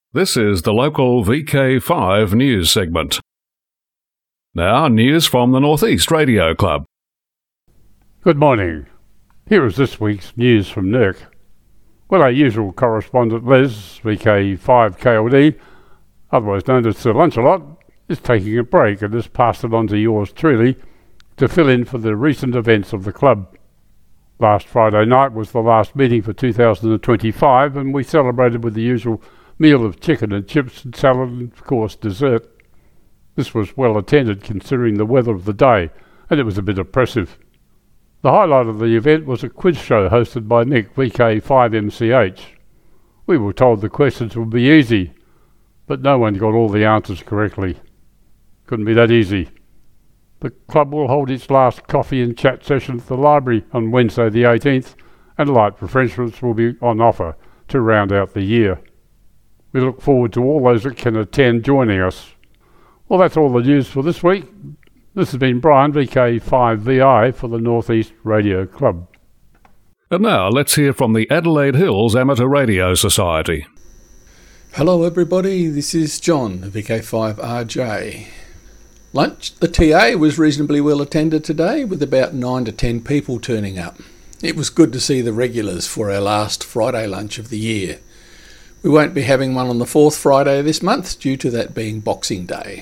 This is the local VK5 news segment. Now, news from the Northeast Radio Club. Good morning. Here is this week's news from NERC. Well, our usual correspondent Les, VK5KLD, otherwise known as Sir Lunch-a-Lot, is taking a break and has passed it on to yours truly to fill in for the recent events of the club. Last Friday night was the last meeting for 2025 and we celebrated with the usual meal of chicken and chips and salad and, of course, dessert. This was well attended considering the weather of the day, and it was a bit oppressive. The highlight of the event was a quiz show hosted by Nick, VK5MCH. We were told the questions would be easy, but no one got all the answers correctly. Couldn't be that easy. The club will hold its last coffee and chat session at the library on Wednesday the 18th, and light refreshments will be on offer to round out the year. We look forward to all those that can attend joining us. Well, that's all the news for this week. This has been Brian, VK5VI, for the Northeast Radio Club. And now, let's hear from the Adelaide Hills Amateur Radio Society. Hello everybody, this is John, VK5RJ. Lunch, the TA was reasonably well attended today with about 9 to 10 people turning up. It was good to see the regulars for our last Friday lunch of the year. We won't be having one on the 4th Friday this month due to that being Boxing Day.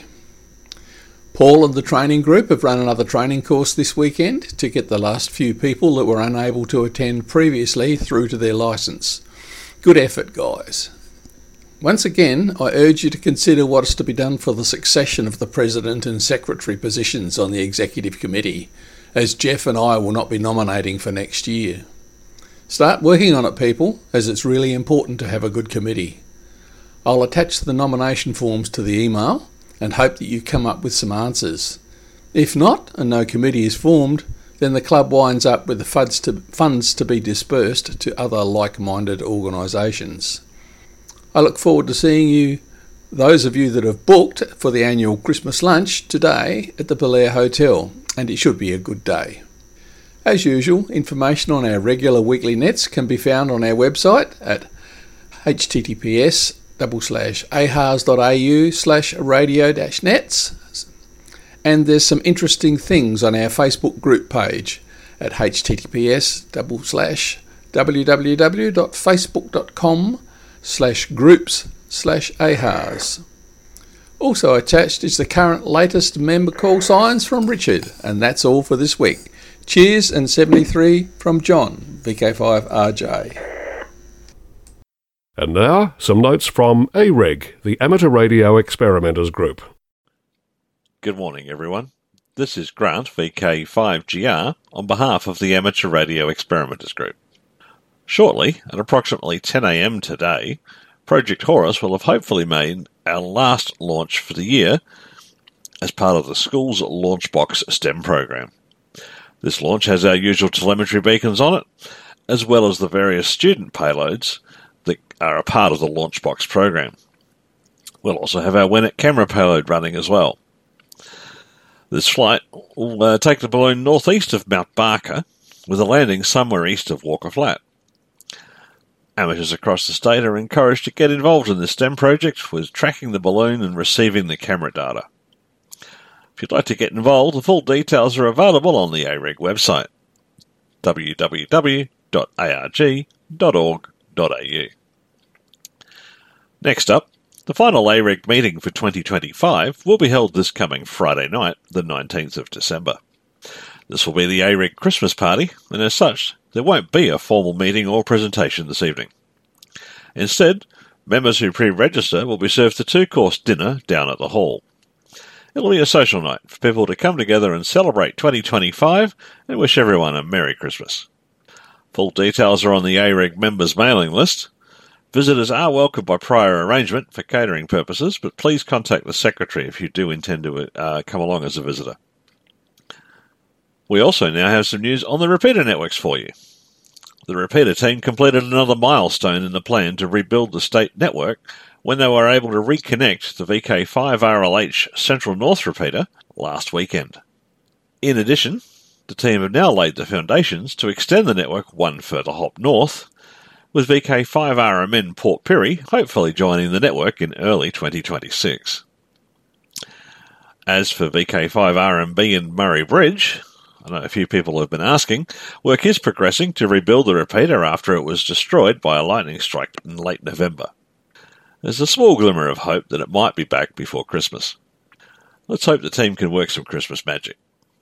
Paul and the training group have run another training course this weekend to get the last few people that were unable to attend previously through to their licence. Good effort, guys. Once again, I urge you to consider what is to be done for the succession of the President and Secretary positions on the Executive Committee, as Jeff and I will not be nominating for next year. Start working on it, people, as it's really important to have a good committee. I'll attach the nomination forms to the email and hope that you come up with some answers. If not, and no committee is formed, then the club winds up with the funds to be dispersed to other like-minded organisations. I look forward to seeing you, those of you that have booked for the annual Christmas lunch today at the Belair Hotel, and it should be a good day. As usual, information on our regular weekly nets can be found on our website at https:/ahars.au/radio-nets, and there's some interesting things on our Facebook group page at https://www.facebook.com/groups/ahars. Also attached is the current latest member call signs from Richard, and that's all for this week. Cheers and 73 from John, VK5RJ. And now, some notes from AREG, the Amateur Radio Experimenters Group. Good morning, everyone. This is Grant, VK5GR, on behalf of the Amateur Radio Experimenters Group. Shortly, at approximately 10 a.m. today, Project Horus will have hopefully made our last launch for the year as part of the school's Launchbox STEM program. This launch has our usual telemetry beacons on it, as well as the various student payloads that are a part of the Launchbox program. We'll also have our WENET camera payload running as well. This flight will take the balloon northeast of Mount Barker, with a landing somewhere east of Walker Flat. Amateurs across the state are encouraged to get involved in the STEM project with tracking the balloon and receiving the camera data. If you'd like to get involved, the full details are available on the AREG website, www.arg.org.au. Next up, the final AREG meeting for 2025 will be held this coming Friday night, the 19th of December. This will be the AREG Christmas party, and as such, there won't be a formal meeting or presentation this evening. Instead, members who pre-register will be served a 2-course dinner down at the hall. It'll be a social night for people to come together and celebrate 2025 and wish everyone a Merry Christmas. Full details are on the AREG members mailing list. Visitors are welcome by prior arrangement for catering purposes, but please contact the secretary if you do intend to come along as a visitor. We also now have some news on the repeater networks for you. The repeater team completed another milestone in the plan to rebuild the state network when they were able to reconnect the VK5RLH Central North repeater last weekend. In addition, the team have now laid the foundations to extend the network one further hop north, with VK5RMN Port Pirie hopefully joining the network in early 2026. As for VK5RMB and Murray Bridge, I know a few people have been asking, work is progressing to rebuild the repeater after it was destroyed by a lightning strike in late November. There's a small glimmer of hope that it might be back before Christmas. Let's hope the team can work some Christmas magic.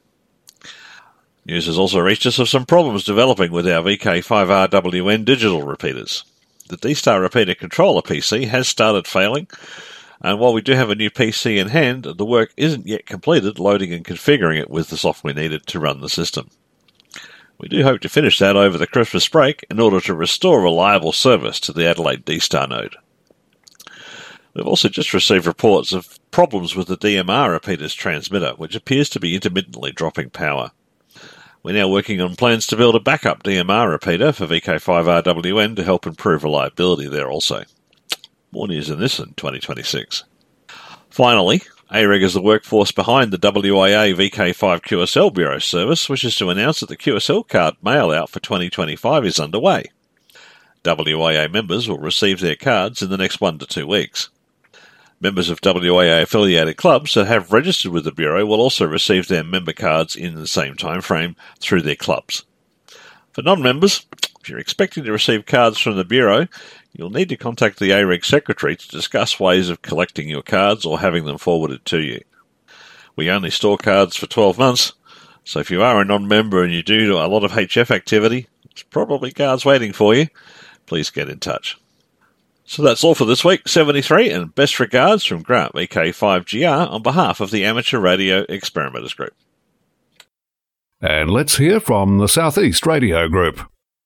News has also reached us of some problems developing with our VK5RWN digital repeaters. The D-Star repeater controller PC has started failing, and while we do have a new PC in hand, the work isn't yet completed loading and configuring it with the software needed to run the system. We do hope to finish that over the Christmas break in order to restore reliable service to the Adelaide D-Star node. We've also just received reports of problems with the DMR repeater's transmitter, which appears to be intermittently dropping power. We're now working on plans to build a backup DMR repeater for VK5RWN to help improve reliability there also. More news on this in 2026. Finally, AREG is the workforce behind the WIA VK5 QSL Bureau service, which is to announce that the QSL card mail-out for 2025 is underway. WIA members will receive their cards in the next 1 to 2 weeks. Members of WIA-affiliated clubs that have registered with the Bureau will also receive their member cards in the same time frame through their clubs. For non-members, if you're expecting to receive cards from the Bureau, you'll need to contact the AREG Secretary to discuss ways of collecting your cards or having them forwarded to you. We only store cards for 12 months, so if you are a non-member and you do a lot of HF activity, there's probably cards waiting for you. Please get in touch. So that's all for this week, 73, and best regards from Grant VK5GR on behalf of the Amateur Radio Experimenters Group. And let's hear from the Southeast Radio Group.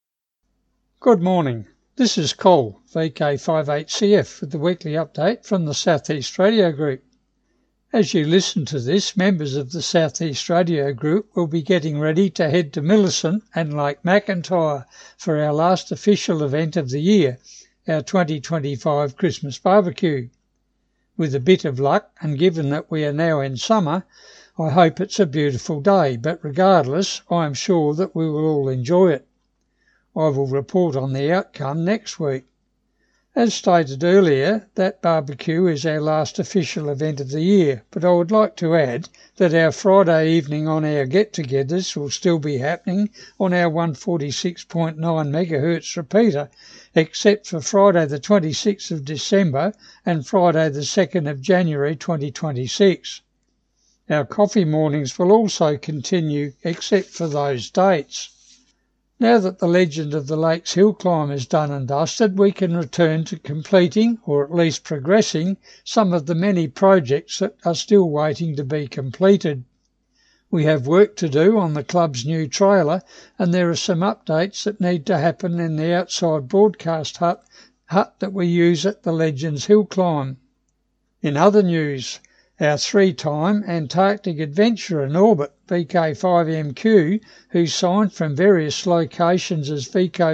Good morning. This is Cole, VK58CF, with the weekly update from the Southeast Radio Group. As you listen to this, members of the Southeast Radio Group will be getting ready to head to Millicent and Lake McIntyre for our last official event of the year, our 2025 Christmas barbecue. With a bit of luck, and given that we are now in summer, I hope it's a beautiful day, but regardless, I am sure that we will all enjoy it. I will report on the outcome next week. As stated earlier, that barbecue is our last official event of the year, but I would like to add that our Friday evening on air get-togethers will still be happening on our 146.9 MHz repeater, except for Friday the 26th of December and Friday the 2nd of January 2026. Our coffee mornings will also continue except for those dates. Now that the legend of the Lakes Hill Climb is done and dusted, we can return to completing, or at least progressing, some of the many projects that are still waiting to be completed. We have work to do on the club's new trailer, and there are some updates that need to happen in the outside broadcast hut that we use at the Legends Hill Climb. In other news, our 3-time Antarctic adventurer Norbert, VK5MQ, who signed from various locations as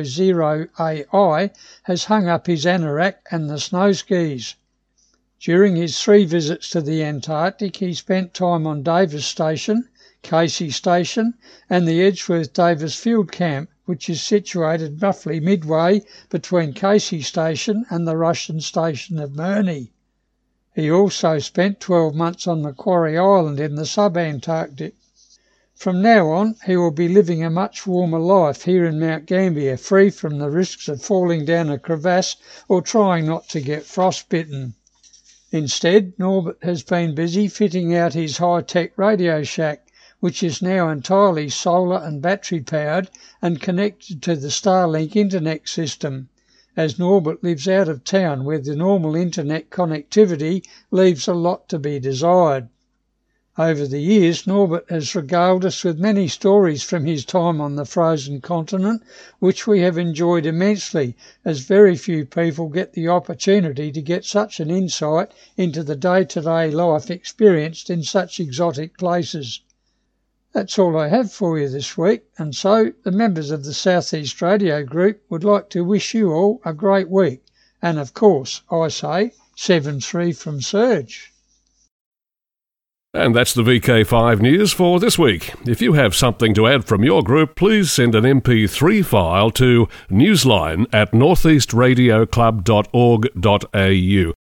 VK0AI, has hung up his anorak and the snow skis. During his 3 visits to the Antarctic, he spent time on Davis Station, Casey Station, and the Edgeworth Davis Field Camp, which is situated roughly midway between Casey Station and the Russian station of Murney. He also spent 12 months on Macquarie Island in the sub-Antarctic. From now on, he will be living a much warmer life here in Mount Gambier, free from the risks of falling down a crevasse or trying not to get frostbitten. Instead, Norbert has been busy fitting out his high-tech Radio Shack, which is now entirely solar and battery-powered and connected to the Starlink internet system, as Norbert lives out of town where the normal internet connectivity leaves a lot to be desired. Over the years, Norbert has regaled us with many stories from his time on the frozen continent, which we have enjoyed immensely, as very few people get the opportunity to get such an insight into the day-to-day life experienced in such exotic places. That's all I have for you this week, and so the members of the Southeast Radio Group would like to wish you all a great week. And of course, I say 7-3 from Serge. And that's the VK5 news for this week. If you have something to add from your group, please send an MP3 file to newsline@northeastradioclub.org.au.